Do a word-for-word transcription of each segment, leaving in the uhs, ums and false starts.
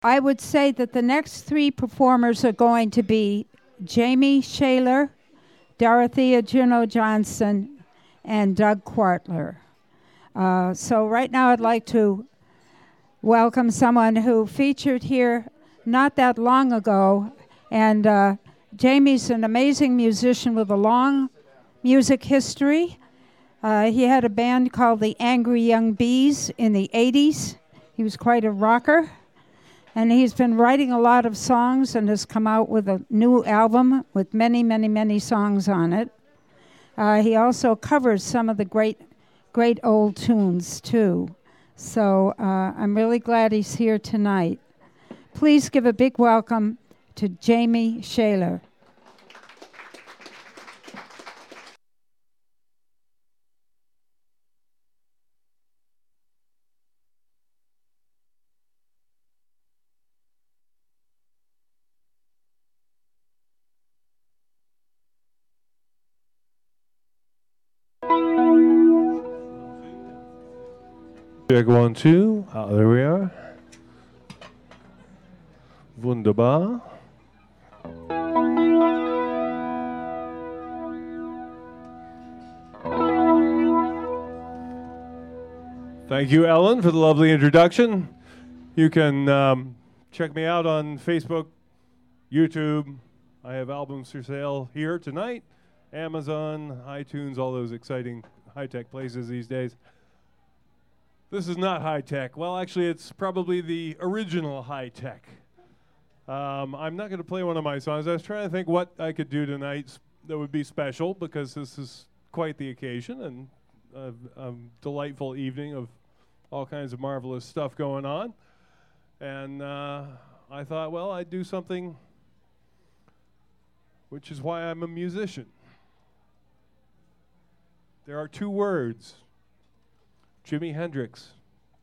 I would say that the next three performers are going to be Jamie Shaler, Dorothea Juno Johnson, and Doug Kwartler. Uh, so right now I'd like to welcome someone who featured here not that long ago. And uh, Jamie's an amazing musician with a long music history. Uh, he had a band called the Angry Young Bees in the eighties. He was quite a rocker. And he's been writing a lot of songs and has come out with a new album with many, many, many songs on it. Uh, he also covers some of the great, great old tunes, too. So uh, I'm really glad he's here tonight. Please give a big welcome to Jamie Shaler. Check one, two. Ah, there we are. Wunderbar. Thank you, Ellen, for the lovely introduction. You can um, check me out on Facebook, YouTube. I have albums for sale here tonight. Amazon, iTunes, all those exciting high-tech places these days. This is not high-tech. Well, actually, it's probably the original high-tech. Um, I'm not going to play one of my songs. I was trying to think what I could do tonight that would be special, because this is quite the occasion and a, a delightful evening of all kinds of marvelous stuff going on. And uh, I thought, well, I'd do something, which is why I'm a musician. There are two words. Jimi Hendrix.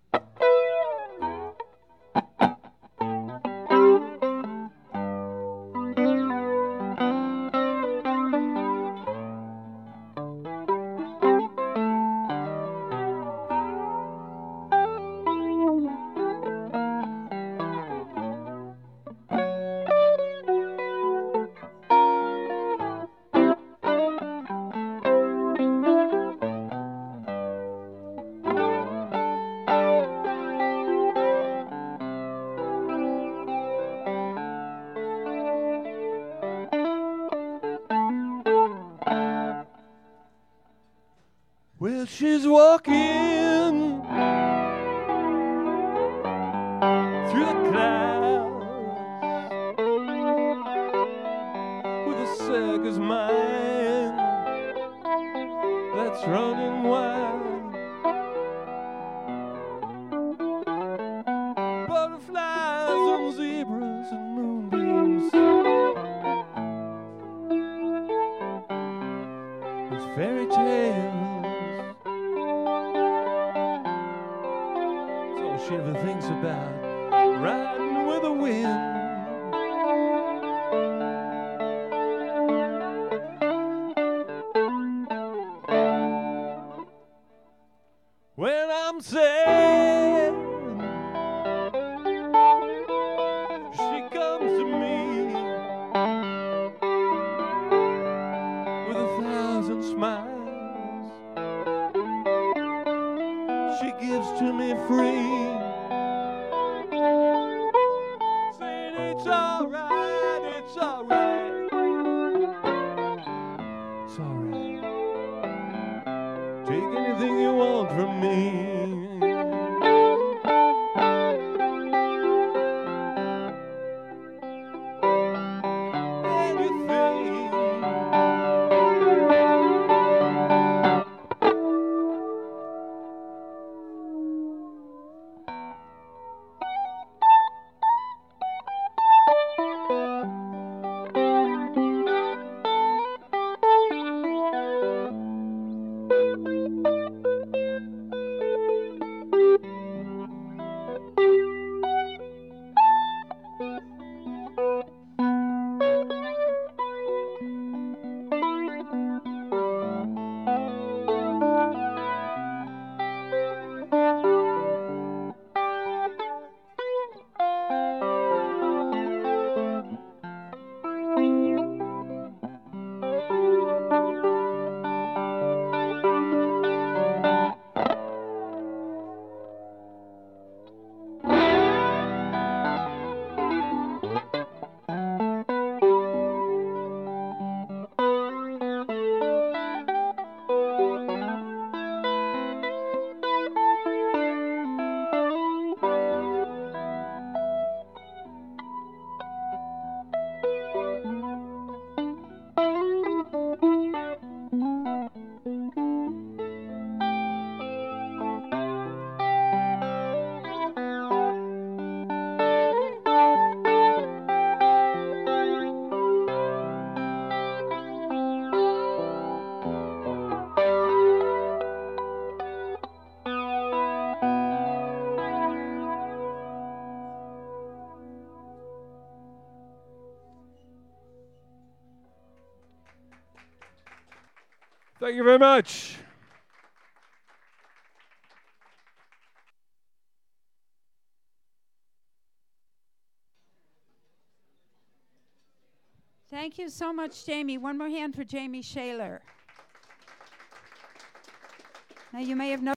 Well, she's walking through the clouds with a circus mind that's running wild. Butterflies and zebras and moonbeams. It's fairy tales. She ever thinks about riding with the wind. Thank you very much. Thank you so much, Jamie. One more hand for Jamie Shaler. Now, you may have noticed